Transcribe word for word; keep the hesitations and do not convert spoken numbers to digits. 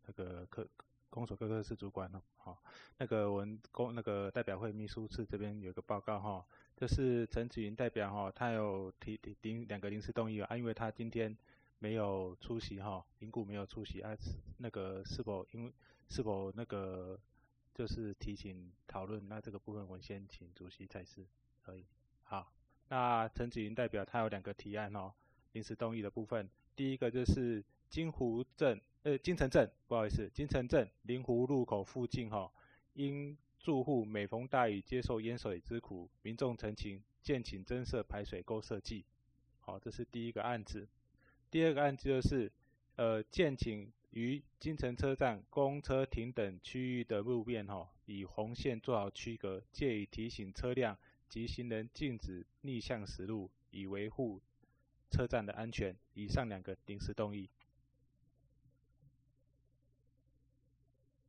那个科公所各科室主管哦，好，那个我们公那个代表会秘书室这边有个报告哈，就是陈子云代表哈，他有提提临两个临时动议啊，因为他今天没有出席哈，评估没有出席啊，那个是否因为是否那个就是提请讨论，那这个部分我先请主席裁示可以。好，那陈子云代表他有两个提案哦，临时动议的部分，第一个就是金湖镇。呃，金城镇，不好意思，金城镇灵湖路口附近哈、哦，因住户每逢大雨接受淹水之苦，民众陈情建请增设排水沟设计。好、哦，这是第一个案子。第二个案子就是呃，建请于金城车站公车停等区域的路面哈、哦，以红线做好区隔，借以提醒车辆及行人禁止逆向驶入，以维护车站的安全。以上两个临时动议。